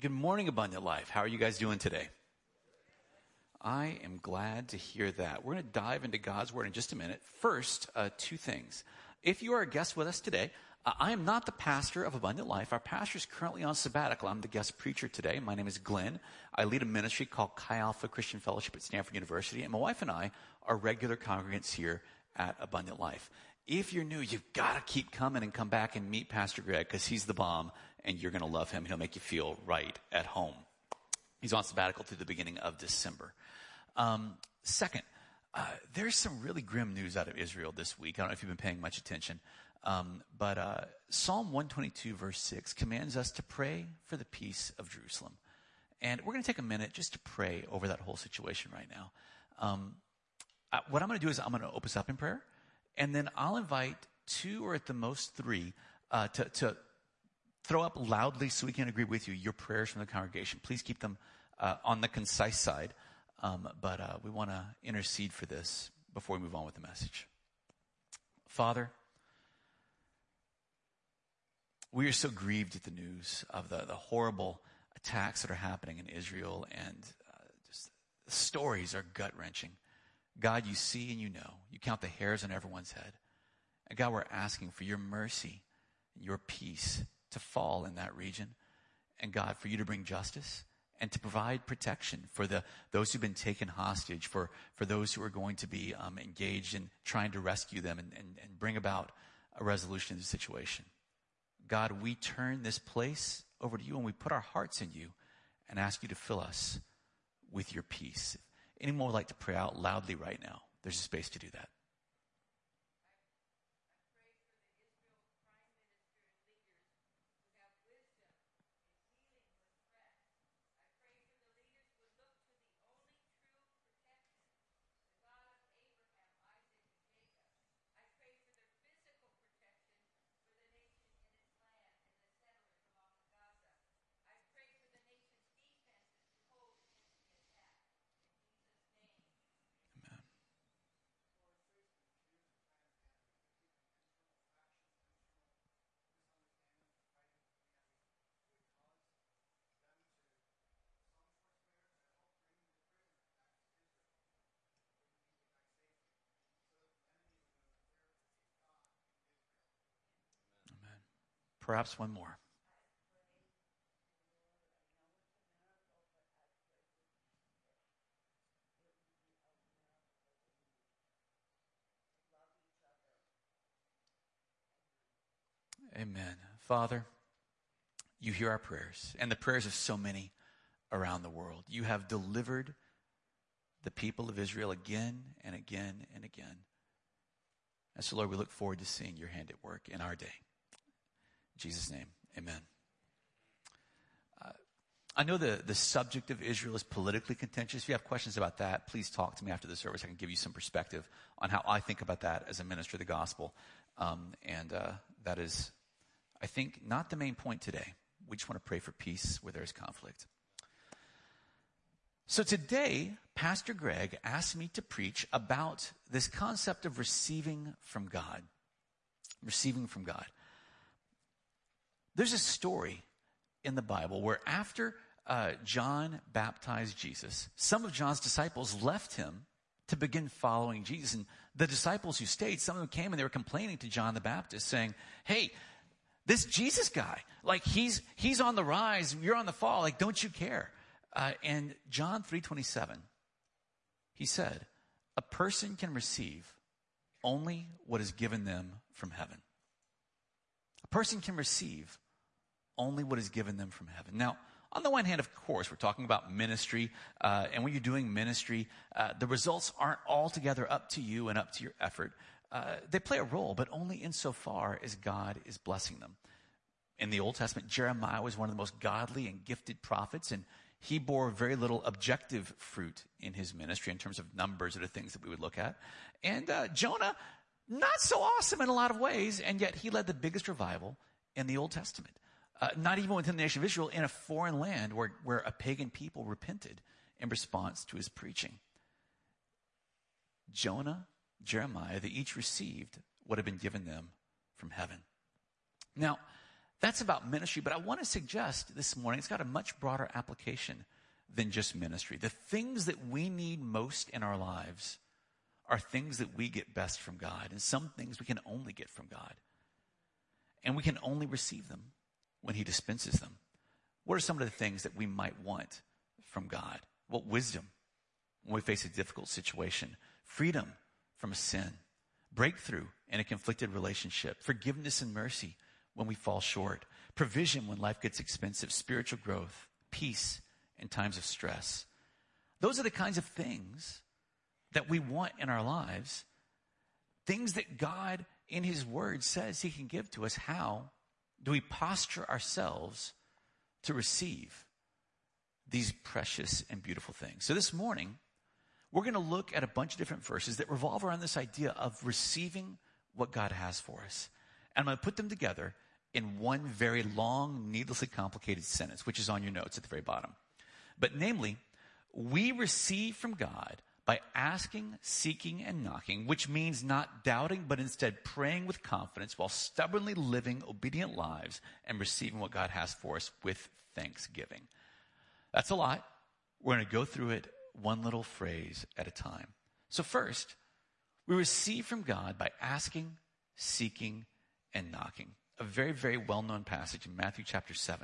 Good morning, Abundant Life. How are you guys doing today? I am glad to hear that. We're going to dive into God's Word in just a minute. First, two things. If you are a guest with us today, I am not the pastor of Abundant Life. Our pastor is currently on sabbatical. I'm the guest preacher today. My name is Glenn. I lead a ministry called Chi Alpha Christian Fellowship at Stanford University, and my wife and I are regular congregants here at Abundant Life. If you're new, you've got to keep coming and come back and meet Pastor Greg because he's the bomb, and you're going to love him. He'll make you feel right at home. He's on sabbatical through the beginning of December. Second, there's some really grim news out of Israel this week. I don't know if you've been paying much attention. But Psalm 122 verse 6 commands us to pray for the peace of Jerusalem. And we're going to take a minute just to pray over that whole situation right now. What I'm going to do is I'm going to open us up in prayer. And then I'll invite two or at the most three to throw up loudly so we can agree with you your prayers from the congregation. Please keep them on the concise side. But we want to intercede for this before we move on with the message. Father, we are so grieved at the news of the horrible attacks that are happening in Israel, and just the stories are gut-wrenching. God, you see and you know. You count the hairs on everyone's head. And God, we're asking for your mercy and your peace to fall in that region. And God, for you to bring justice and to provide protection for those who've been taken hostage, for those who are going to be engaged in trying to rescue them and bring about a resolution of the situation. God, we turn this place over to you and we put our hearts in you and ask you to fill us with your peace. If anyone would like to pray out loudly right now, there's a space to do that. Perhaps one more. Amen. Father, you hear our prayers and the prayers of so many around the world. You have delivered the people of Israel again and again and again. And so, Lord, we look forward to seeing your hand at work in our day. In Jesus' name, amen. I know the subject of Israel is politically contentious. If you have questions about that, please talk to me after the service. I can give you some perspective on how I think about that as a minister of the gospel. That is, I think, not the main point today. We just want to pray for peace where there is conflict. So today, Pastor Greg asked me to preach about this concept of receiving from God. Receiving from God. There's a story in the Bible where after John baptized Jesus, some of John's disciples left him to begin following Jesus. And the disciples who stayed, some of them came and they were complaining to John the Baptist saying, hey, this Jesus guy, like he's on the rise, you're on the fall, like don't you care? And John 3:27, he said, a person can receive only what is given them from heaven. A person can receive only what is given them from heaven. Now, on the one hand, of course, we're talking about ministry, and when you're doing ministry, the results aren't altogether up to you and up to your effort. They play a role, but only insofar as God is blessing them. In the Old Testament, Jeremiah was one of the most godly and gifted prophets, and he bore very little objective fruit in his ministry in terms of numbers or the things that we would look at. And Jonah, not so awesome in a lot of ways, and yet he led the biggest revival in the Old Testament. Not even within the nation of Israel, in a foreign land where a pagan people repented in response to his preaching. Jonah, Jeremiah, they each received what had been given them from heaven. Now, That's about ministry, but I want to suggest this morning it's got a much broader application than just ministry. The things that we need most in our lives are things that we get best from God, and some things we can only get from God. And we can only receive them when he dispenses them. What are some of the things that we might want from God? Well, wisdom when we face a difficult situation, freedom from a sin, breakthrough in a conflicted relationship, forgiveness and mercy when we fall short, provision when life gets expensive, spiritual growth, peace in times of stress. Those are the kinds of things that we want in our lives, things that God in his word says he can give to us. How do we posture ourselves to receive these precious and beautiful things? So this morning, we're going to look at a bunch of different verses that revolve around this idea of receiving what God has for us. And I'm going to put them together in one very long, needlessly complicated sentence, which is on your notes at the very bottom. But namely, we receive from God by asking, seeking, and knocking, which means not doubting, but instead praying with confidence while stubbornly living obedient lives and receiving what God has for us with thanksgiving. That's a lot. We're going to go through it one little phrase at a time. So first, we receive from God by asking, seeking, and knocking. A very, very well-known passage in Matthew chapter 7.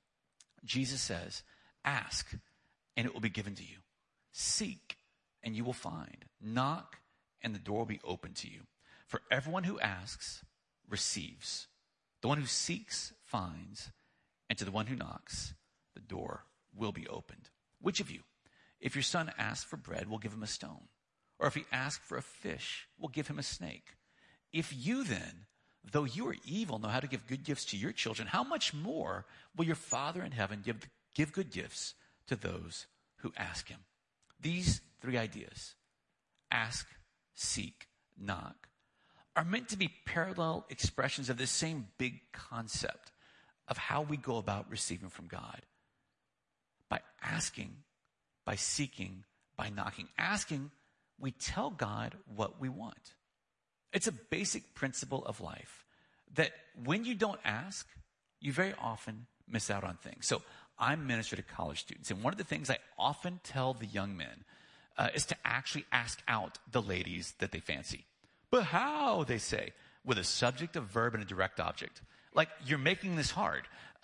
Jesus says, ask, and it will be given to you. Seek, and you will find. Knock, and the door will be open to you. For everyone who asks, receives. The one who seeks, finds. And to the one who knocks, the door will be opened. Which of you, if your son asks for bread, will give him a stone? Or if he asks for a fish, will give him a snake? If you then, though you are evil, know how to give good gifts to your children, how much more will your Father in heaven give good gifts to those who ask him? These three ideas, ask, seek, knock, are meant to be parallel expressions of this same big concept of how we go about receiving from God. By asking, by seeking, by knocking. Asking, we tell God what we want. It's a basic principle of life that when you don't ask, you very often miss out on things. So I minister to college students, and one of the things I often tell the young men is to actually ask out the ladies that they fancy. But how, they say, with a subject, a verb, and a direct object. Like, you're making this hard.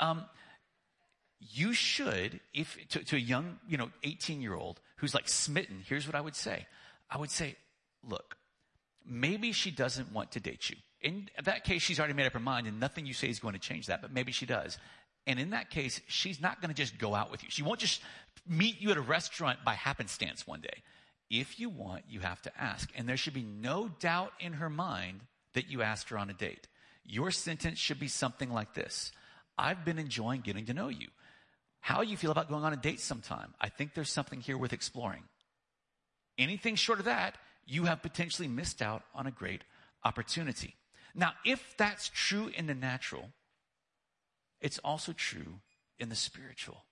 You should, if to a young, 18-year-old who's like smitten, here's what I would say. I would say, look, maybe she doesn't want to date you. In that case, she's already made up her mind, and nothing you say is going to change that, but maybe she does. And in that case, she's not going to just go out with you. She won't just meet you at a restaurant by happenstance one day. If you want, you have to ask. And there should be no doubt in her mind that you asked her on a date. Your sentence should be something like this. I've been enjoying getting to know you. How you feel about going on a date sometime? I think there's something here worth exploring. Anything short of that, you have potentially missed out on a great opportunity. Now, if that's true in the natural, it's also true in the spiritual.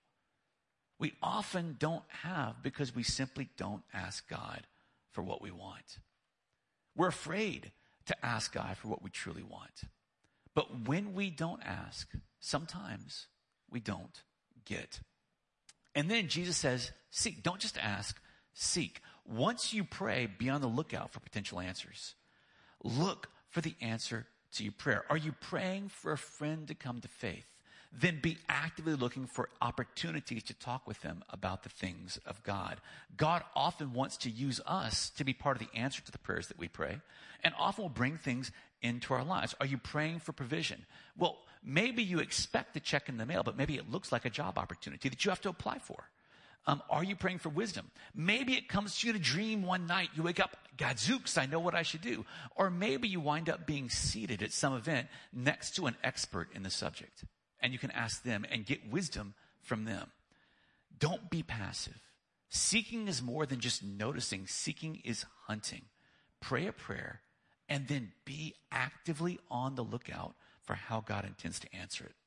We often don't have because we simply don't ask God for what we want. We're afraid to ask God for what we truly want. But when we don't ask, sometimes we don't get. And then Jesus says, seek. Don't just ask, seek. Once you pray, be on the lookout for potential answers. Look for the answer to your prayer. Are you praying for a friend to come to faith? Then be actively looking for opportunities to talk with them about the things of God. God often wants to use us to be part of the answer to the prayers that we pray, and often will bring things into our lives. Are you praying for provision? Well, maybe you expect a check in the mail, but maybe it looks like a job opportunity that you have to apply for. Are you praying for wisdom? Maybe it comes to you in a dream one night. You wake up, gadzooks, I know what I should do. Or maybe you wind up being seated at some event next to an expert in the subject. And you can ask them and get wisdom from them. Don't be passive. Seeking is more than just noticing. Seeking is hunting. Pray a prayer and then be actively on the lookout for how God intends to answer it.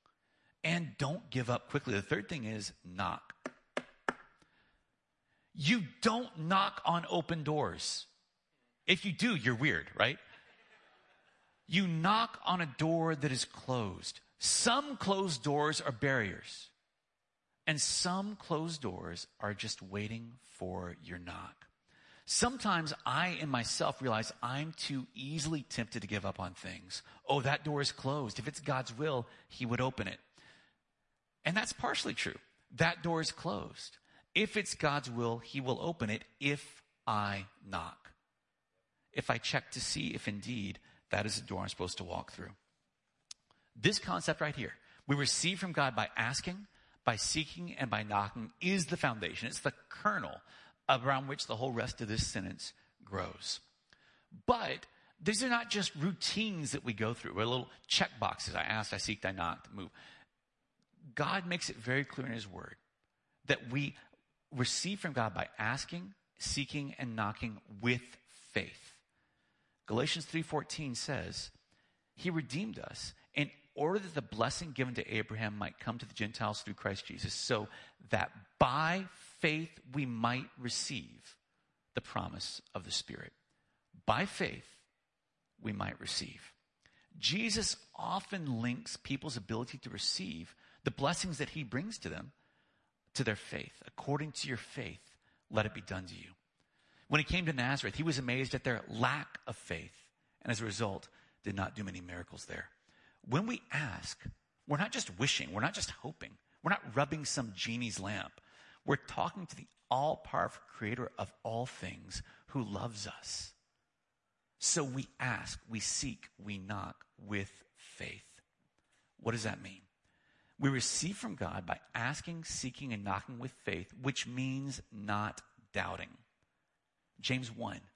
And don't give up quickly. The third thing is knock. You don't knock on open doors. If you do, you're weird, right? You knock on a door that is closed. Some closed doors are barriers, and some closed doors are just waiting for your knock. Sometimes I in myself realize I'm too easily tempted to give up on things. Oh, that door is closed. If it's God's will, he would open it. And that's partially true. That door is closed. If it's God's will, he will open it if I knock. If I check to see if indeed that is the door I'm supposed to walk through. This concept right here, we receive from God by asking, by seeking, and by knocking, is the foundation. It's the kernel around which the whole rest of this sentence grows. But these are not just routines that we go through. We're little check boxes. I asked, I seeked, I knocked, move. God makes it very clear in his word that we receive from God by asking, seeking, and knocking with faith. Galatians 3:14 says, he redeemed us in order that the blessing given to Abraham might come to the Gentiles through Christ Jesus, so that by faith we might receive the promise of the Spirit. By faith we might receive. Jesus often links people's ability to receive the blessings that he brings to them to their faith. According to your faith, let it be done to you. When he came to Nazareth, he was amazed at their lack of faith, and as a result, did not do many miracles there. When we ask, we're not just wishing, we're not just hoping, we're not rubbing some genie's lamp. We're talking to the all-powerful creator of all things who loves us. So we ask, we seek, we knock with faith. What does that mean? We receive from God by asking, seeking, and knocking with faith, which means not doubting. James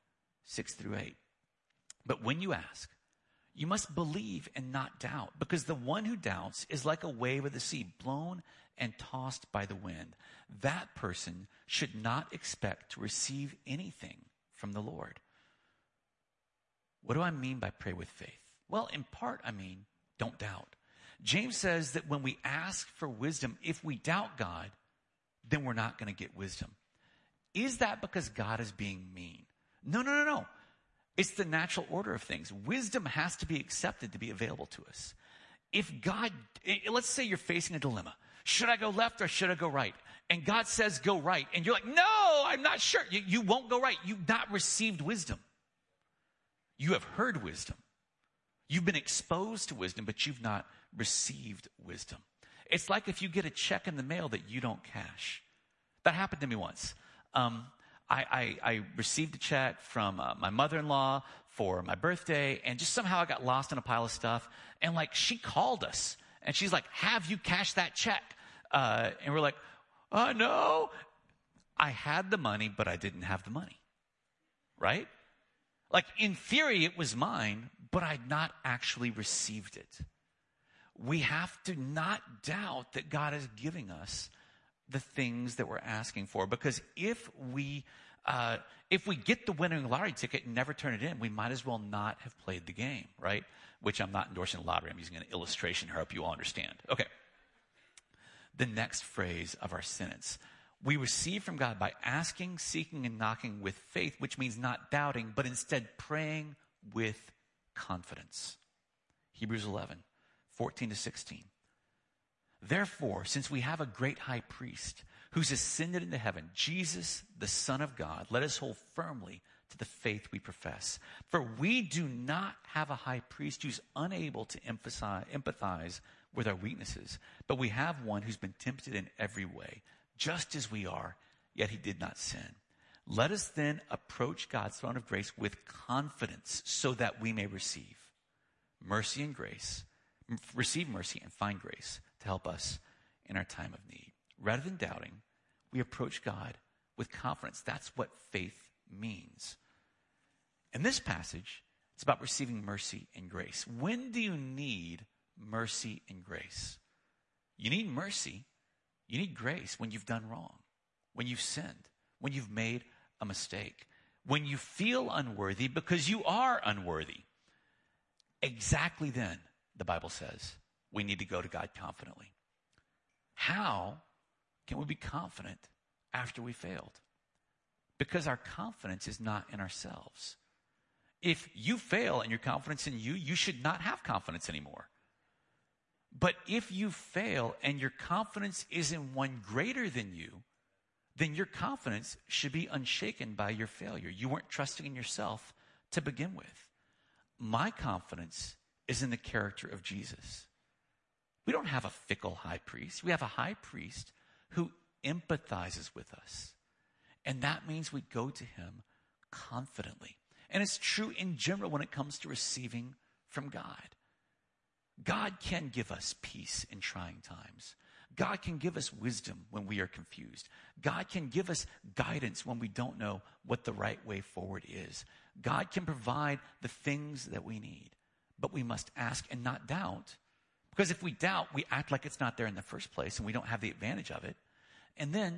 1:6-8. But when you ask, you must believe and not doubt, because the one who doubts is like a wave of the sea, blown and tossed by the wind. That person should not expect to receive anything from the Lord. What do I mean by pray with faith? Well, in part, I mean, don't doubt. James says that when we ask for wisdom, if we doubt God, then we're not going to get wisdom. Is that because God is being mean? No. It's the natural order of things. Wisdom has to be accepted to be available to us. If God, let's say you're facing a dilemma. Should I go left or should I go right? And God says go right. And you're like, no, I'm not sure. You won't go right. You've not received wisdom. You have heard wisdom. You've been exposed to wisdom, but you've not received wisdom. It's like if you get a check in the mail that you don't cash. That happened to me once. I received a check from my mother-in-law for my birthday, and just somehow I got lost in a pile of stuff. And she called us, and she's like, have you cashed that check? And we're like, no. I had the money, but I didn't have the money. Right? In theory, it was mine, but I'd not actually received it. We have to not doubt that God is giving us the things that we're asking for, because if we get the winning lottery ticket and never turn it in, we might as well not have played the game, right? Which I'm not endorsing the lottery. I'm using an illustration here. I hope you all understand. Okay. The next phrase of our sentence. We receive from God by asking, seeking, and knocking with faith, which means not doubting, but instead praying with confidence. Hebrews 11:14-16. Therefore, since we have a great high priest who's ascended into heaven, Jesus, the Son of God, let us hold firmly to the faith we profess. For we do not have a high priest who's unable to empathize with our weaknesses, but we have one who's been tempted in every way, just as we are, yet he did not sin. Let us then approach God's throne of grace with confidence so that we may receive mercy and find grace to help us in our time of need. Rather than doubting, we approach God with confidence. That's what faith means. In this passage, it's about receiving mercy and grace. When do you need mercy and grace? You need mercy. You need grace when you've done wrong, when you've sinned, when you've made a mistake, when you feel unworthy because you are unworthy. Exactly then, the Bible says, we need to go to God confidently. How can we be confident after we failed? Because our confidence is not in ourselves. If you fail and your confidence in you, you should not have confidence anymore. But if you fail and your confidence is in one greater than you, then your confidence should be unshaken by your failure. You weren't trusting in yourself to begin with. My confidence is in the character of Jesus. We don't have a fickle high priest. We have a high priest who empathizes with us. And that means we go to him confidently. And it's true in general when it comes to receiving from God. God can give us peace in trying times. God can give us wisdom when we are confused. God can give us guidance when we don't know what the right way forward is. God can provide the things that we need. But we must ask and not doubt. Because if we doubt, we act like it's not there in the first place and we don't have the advantage of it. And then,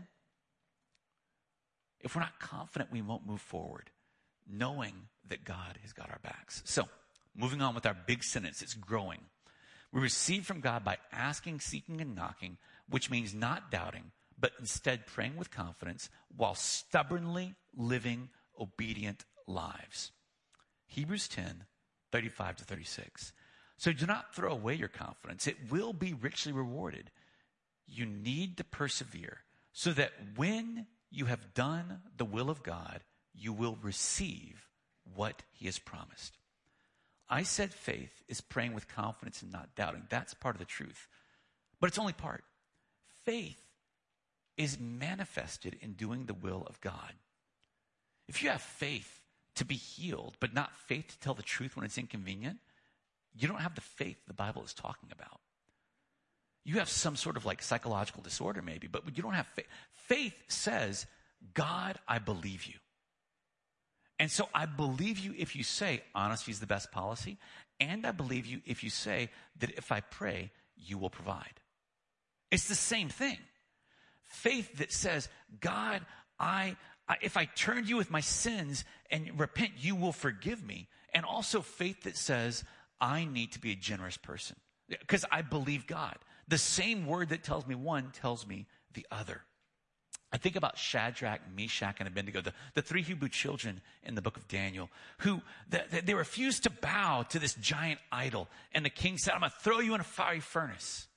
if we're not confident, we won't move forward, knowing that God has got our backs. So, moving on with our big sentence, it's growing. We receive from God by asking, seeking, and knocking, which means not doubting, but instead praying with confidence while stubbornly living obedient lives. Hebrews 10, 35 to 36. So do not throw away your confidence. It will be richly rewarded. You need to persevere so that when you have done the will of God, you will receive what he has promised. I said faith is praying with confidence and not doubting. That's part of the truth. But it's only part. Faith is manifested in doing the will of God. If you have faith to be healed, but not faith to tell the truth when it's inconvenient, you don't have the faith the Bible is talking about. You have some sort of like psychological disorder maybe, but you don't have faith. Faith says, God, I believe you. And so I believe you if you say honesty is the best policy, and I believe you if you say that if I pray, you will provide. It's the same thing. Faith that says, God, if I turn to you with my sins and repent, you will forgive me. And also faith that says, I need to be a generous person because I believe God. The same word that tells me one tells me the other. I think about Shadrach, Meshach, and Abednego, the three Hebrew children in the book of Daniel, who they refused to bow to this giant idol. And the king said, I'm going to throw you in a fiery furnace.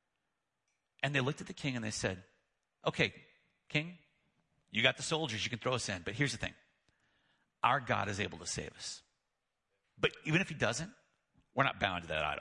And they looked at the king and they said, okay, king, you got the soldiers, you can throw us in. But here's the thing. Our God is able to save us. But even if he doesn't, we're not bound to that idol.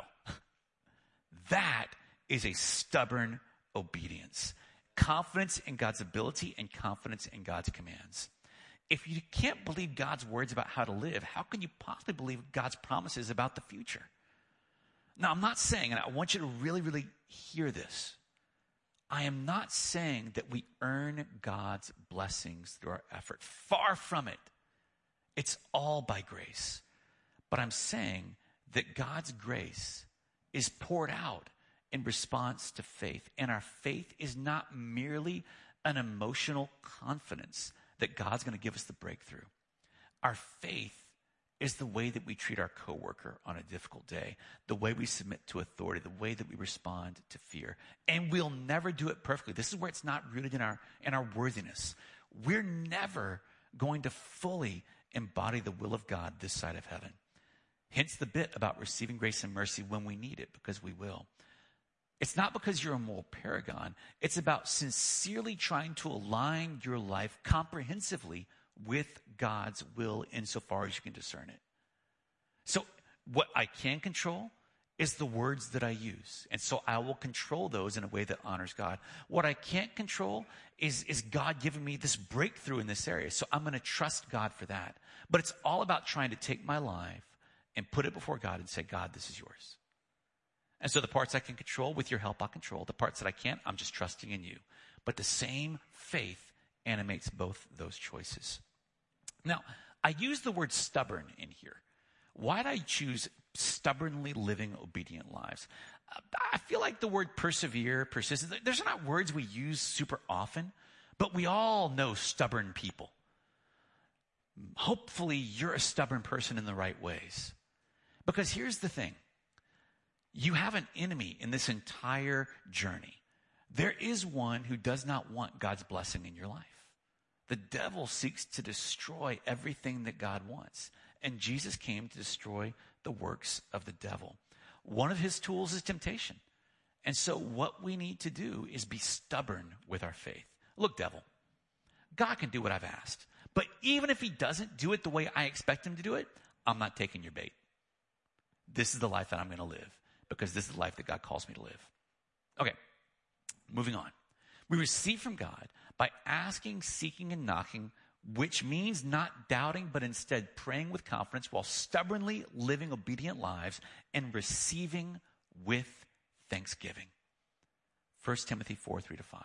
That is a stubborn obedience. Confidence in God's ability and confidence in God's commands. If you can't believe God's words about how to live, how can you possibly believe God's promises about the future? Now, I'm not saying, and I want you to really, really hear this. I am not saying that we earn God's blessings through our effort. Far from it. It's all by grace. But I'm saying that God's grace is poured out in response to faith. And our faith is not merely an emotional confidence that God's going to give us the breakthrough. Our faith is the way that we treat our coworker on a difficult day, the way we submit to authority, the way that we respond to fear. And we'll never do it perfectly. This is where it's not rooted in our worthiness. We're never going to fully embody the will of God this side of heaven. Hence the bit about receiving grace and mercy when we need it, because we will. It's not because you're a moral paragon. It's about sincerely trying to align your life comprehensively with God's will insofar as you can discern it. So what I can control is the words that I use. And so I will control those in a way that honors God. What I can't control is God giving me this breakthrough in this area. So I'm going to trust God for that. But it's all about trying to take my life and put it before God and say, God, this is yours. And so the parts I can control, with your help, I'll control. The parts that I can't, I'm just trusting in you. But the same faith animates both those choices. Now, I use the word stubborn in here. Why did I choose stubbornly living obedient lives? I feel like the word persevere, persistence, those are not words we use super often, but we all know stubborn people. Hopefully, you're a stubborn person in the right ways. Because here's the thing. You have an enemy in this entire journey. There is one who does not want God's blessing in your life. The devil seeks to destroy everything that God wants. And Jesus came to destroy the works of the devil. One of his tools is temptation. And so what we need to do is be stubborn with our faith. Look, devil, God can do what I've asked. But even if he doesn't do it the way I expect him to do it, I'm not taking your bait. This is the life that I'm going to live because this is the life that God calls me to live. Okay, moving on. We receive from God by asking, seeking, and knocking, which means not doubting, but instead praying with confidence while stubbornly living obedient lives and receiving with thanksgiving. 1 Timothy 4:3-5.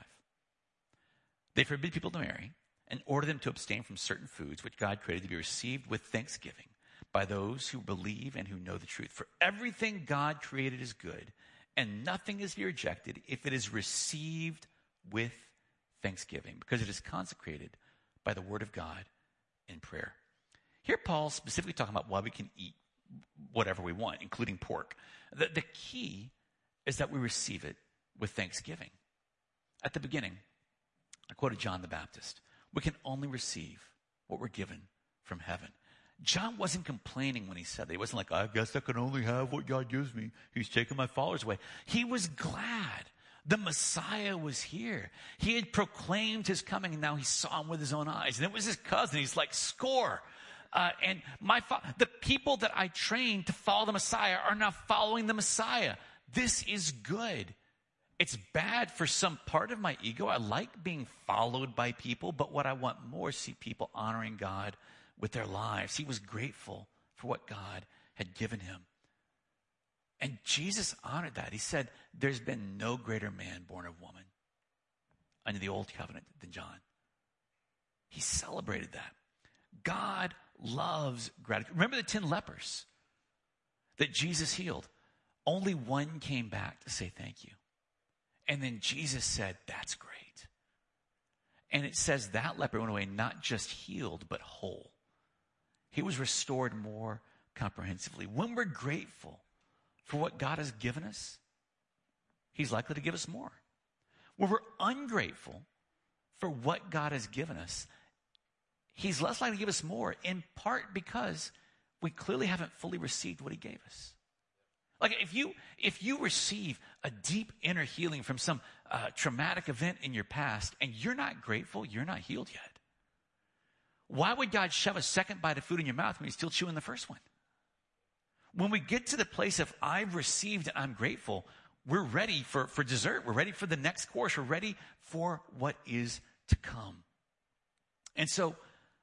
They forbid people to marry and order them to abstain from certain foods which God created to be received with thanksgiving by those who believe and who know the truth. For everything God created is good, and nothing is to be rejected if it is received with thanksgiving, because it is consecrated by the word of God in prayer. Here Paul's specifically talking about why we can eat whatever we want, including pork. The key is that we receive it with thanksgiving. At the beginning, I quoted John the Baptist. We can only receive what we're given from heaven. John wasn't complaining when he said that. He wasn't like, I guess I can only have what God gives me. He's taking my followers away. He was glad the Messiah was here. He had proclaimed his coming, and now he saw him with his own eyes. And it was his cousin. He's like, score. And the people that I trained to follow the Messiah are now following the Messiah. This is good. It's bad for some part of my ego. I like being followed by people, but what I want more is see people honoring God with their lives. He was grateful for what God had given him. And Jesus honored that. He said, there's been no greater man born of woman under the old covenant than John. He celebrated that. God loves gratitude. Remember the 10 lepers that Jesus healed? Only one came back to say thank you. And then Jesus said, that's great. And it says that leper went away not just healed, but whole. He was restored more comprehensively. When we're grateful for what God has given us, he's likely to give us more. When we're ungrateful for what God has given us, he's less likely to give us more, in part because we clearly haven't fully received what he gave us. Like if you receive a deep inner healing from some traumatic event in your past and you're not grateful, you're not healed yet. Why would God shove a second bite of food in your mouth when you're still chewing the first one? When we get to the place of I've received and I'm grateful, we're ready for dessert. We're ready for the next course. We're ready for what is to come. And so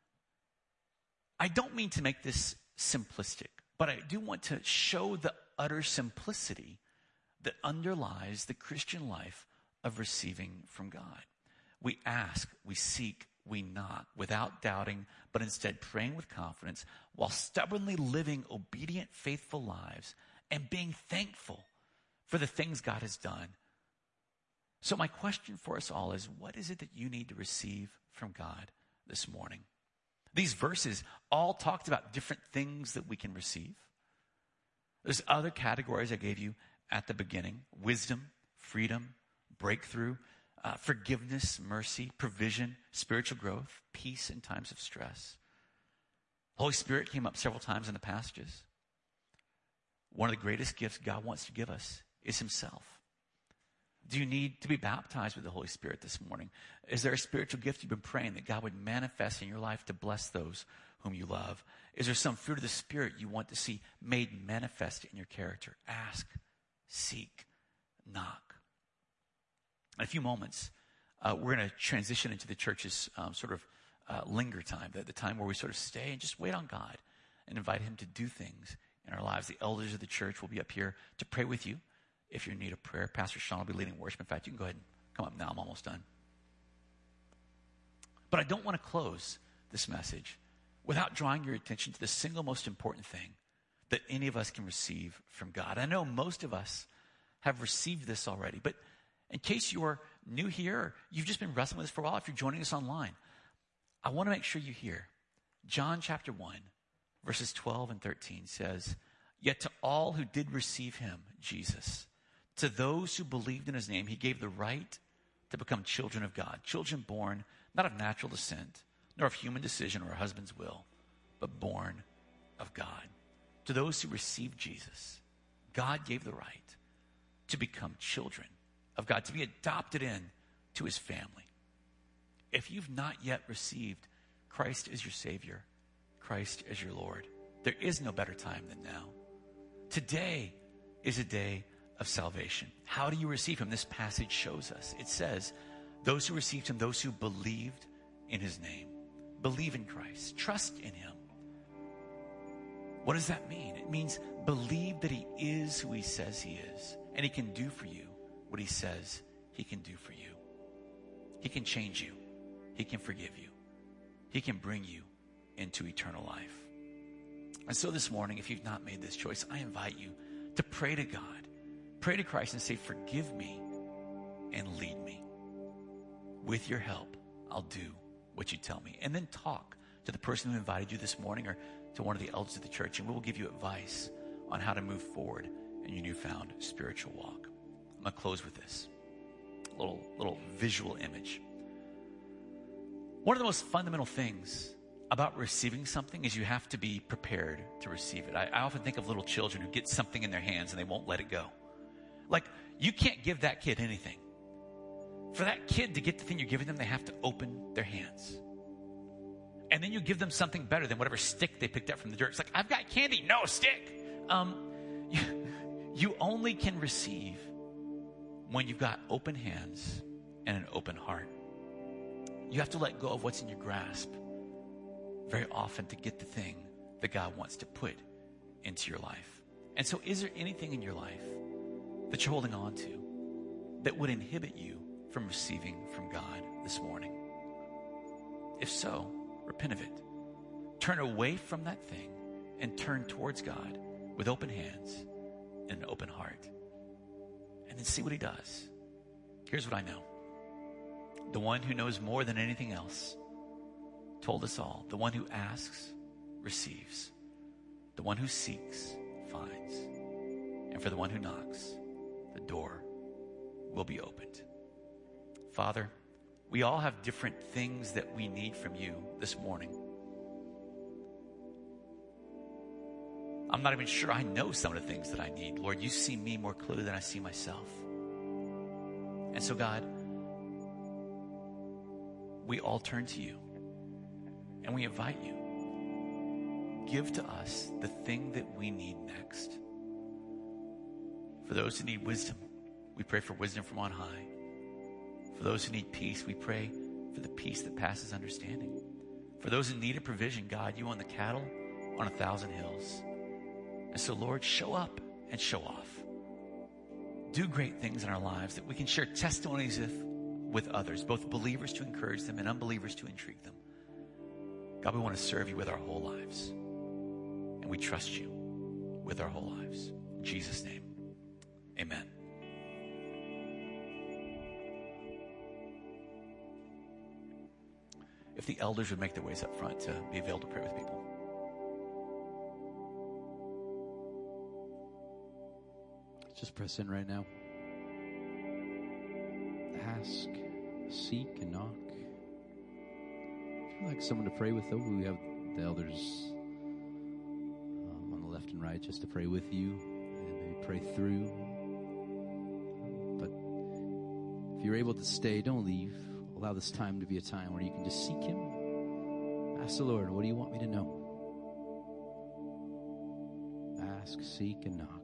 I don't mean to make this simplistic, but I do want to show the utter simplicity that underlies the Christian life of receiving from God. We ask, we seek, we knock without doubting, but instead praying with confidence while stubbornly living obedient, faithful lives and being thankful for the things God has done. So my question for us all is, what is it that you need to receive from God this morning? These verses all talked about different things that we can receive. There's other categories I gave you at the beginning: wisdom, freedom, breakthrough, forgiveness, mercy, provision, spiritual growth, peace in times of stress. Holy Spirit came up several times in the passages. One of the greatest gifts God wants to give us is himself. Do you need to be baptized with the Holy Spirit this morning? Is there a spiritual gift you've been praying that God would manifest in your life to bless those whom you love? Is there some fruit of the Spirit you want to see made manifest in your character? Ask, seek, knock. In a few moments, we're going to transition into the church's linger time, the time where we sort of stay and just wait on God and invite him to do things in our lives. The elders of the church will be up here to pray with you if you're in need of prayer. Pastor Sean will be leading worship. In fact, you can go ahead and come up now. I'm almost done. But I don't want to close this message without drawing your attention to the single most important thing that any of us can receive from God. I know most of us have received this already, but in case you're new here, or you've just been wrestling with this for a while, if you're joining us online, I want to make sure you hear. John chapter 1, verses 12 and 13 says, "Yet to all who did receive him, Jesus, to those who believed in his name, he gave the right to become children of God, children born not of natural descent, nor of human decision or a husband's will, but born of God." To those who received Jesus, God gave the right to become children of God, to be adopted in to his family. If you've not yet received Christ as your Savior, Christ as your Lord, there is no better time than now. Today is a day of salvation. How do you receive him? This passage shows us. It says, those who received him, those who believed in his name. Believe in Christ. Trust in him. What does that mean? It means believe that he is who he says he is, and he can do for you what he says he can do for you. He can change you. He can forgive you. He can bring you into eternal life. And so this morning, if you've not made this choice, I invite you to pray to God. Pray to Christ and say, forgive me and lead me. With your help, I'll do what you tell me. And then talk to the person who invited you this morning or to one of the elders of the church, and we will give you advice on how to move forward in your newfound spiritual walk. I'm going to close with this little visual image. One of the most fundamental things about receiving something is you have to be prepared to receive it. I often think of little children who get something in their hands and they won't let it go. Like, you can't give that kid anything. For that kid to get the thing you're giving them, they have to open their hands. And then you give them something better than whatever stick they picked up from the dirt. It's like, I've got candy, no stick. You only can receive when you've got open hands and an open heart. You have to let go of what's in your grasp very often to get the thing that God wants to put into your life. And so is there anything in your life that you're holding on to that would inhibit you from receiving from God this morning? If so, repent of it. Turn away from that thing and turn towards God with open hands and an open heart. And then see what he does. Here's what I know. The one who knows more than anything else told us all, the one who asks receives. The one who seeks finds. And for the one who knocks, the door will be opened. Father, we all have different things that we need from you this morning. I'm not even sure I know some of the things that I need. Lord, you see me more clearly than I see myself. And so, God, we all turn to you and we invite you. Give to us the thing that we need next. For those who need wisdom, we pray for wisdom from on high. For those who need peace, we pray for the peace that passes understanding. For those who need a provision, God, you own the cattle on 1,000 hills. And so, Lord, show up and show off. Do great things in our lives that we can share testimonies with others, both believers to encourage them and unbelievers to intrigue them. God, we want to serve you with our whole lives. And we trust you with our whole lives. In Jesus' name, amen. If the elders would make their ways up front to be available to pray with people. Just press in right now. Ask, seek, and knock. If you'd like someone to pray with, though, we have the elders on the left and right just to pray with you and maybe pray through. But if you're able to stay, don't leave. Allow this time to be a time where you can just seek him. Ask the Lord, what do you want me to know? Ask, seek, and knock.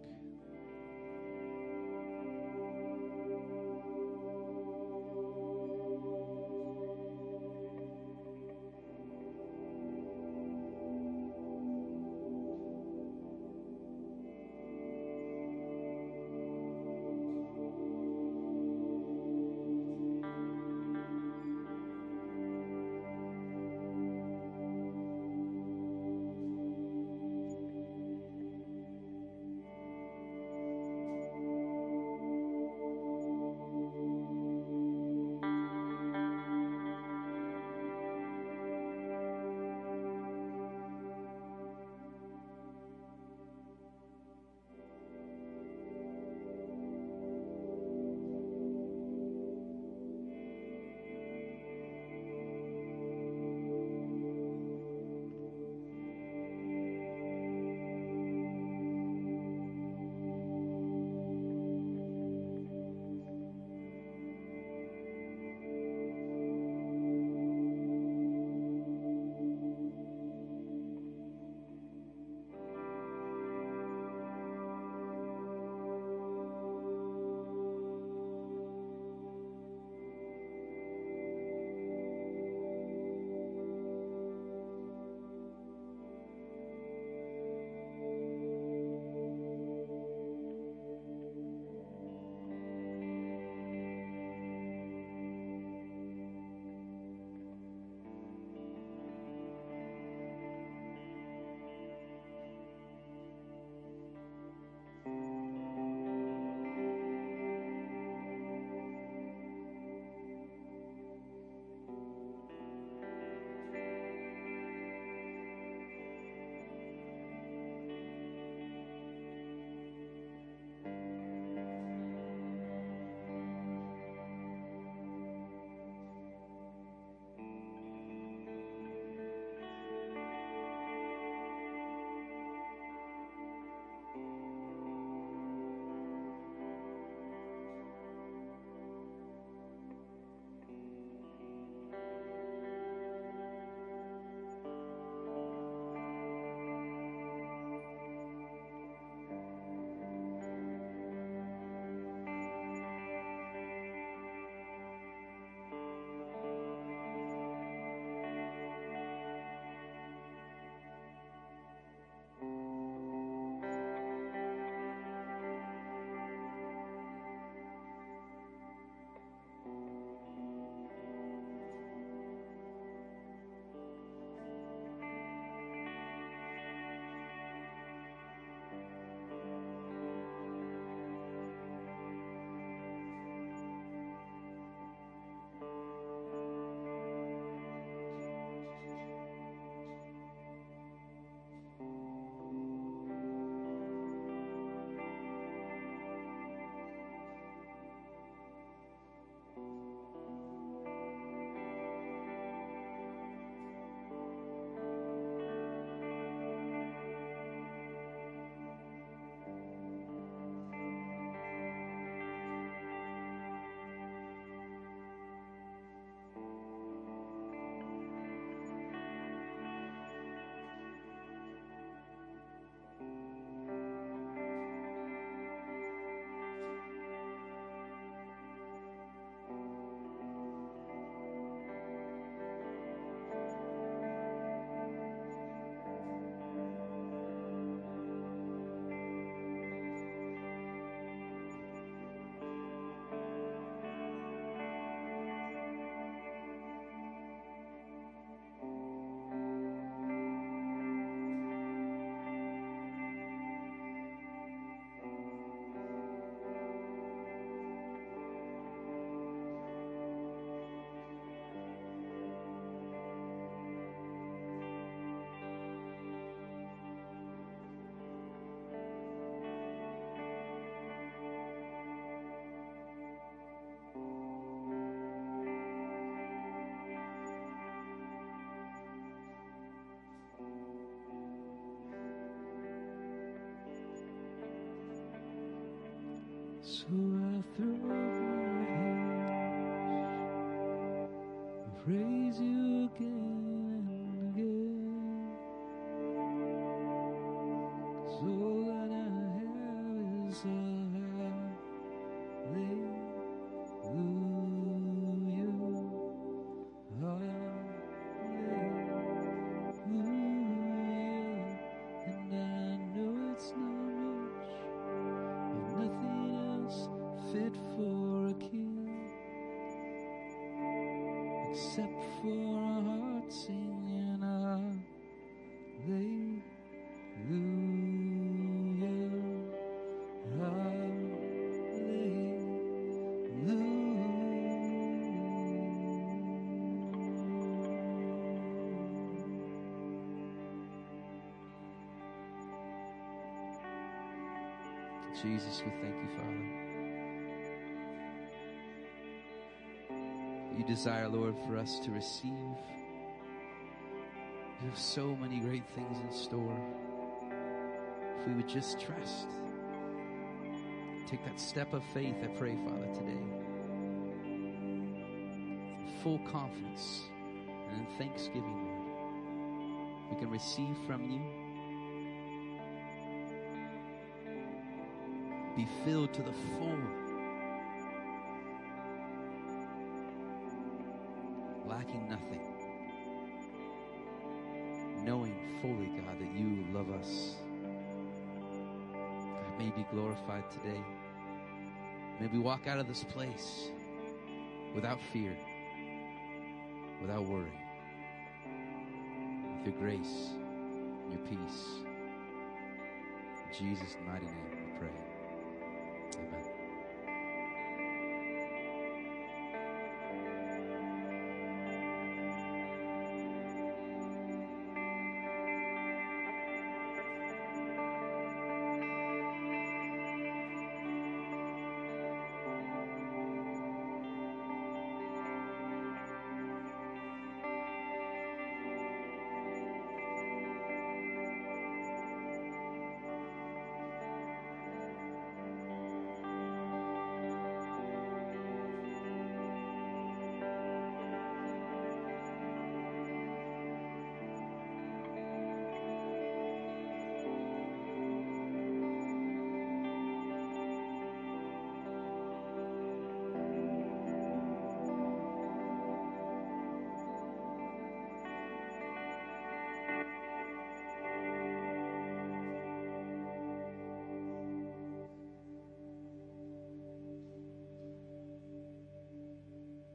So I throw up my hands and praise you again and again. 'Cause all that I have is a fit for a king, except for a heart singing hallelujah, hallelujah. Jesus, we thank you, Father. You desire, Lord, for us to receive. You have so many great things in store. If we would just trust, take that step of faith, I pray, Father, today. In full confidence and in thanksgiving, Lord, we can receive from you. Be filled to the full. Lacking nothing, knowing fully, God, that you love us. God, may you be glorified today. May we walk out of this place without fear, without worry, with your grace and your peace. In Jesus' mighty name we pray. Amen.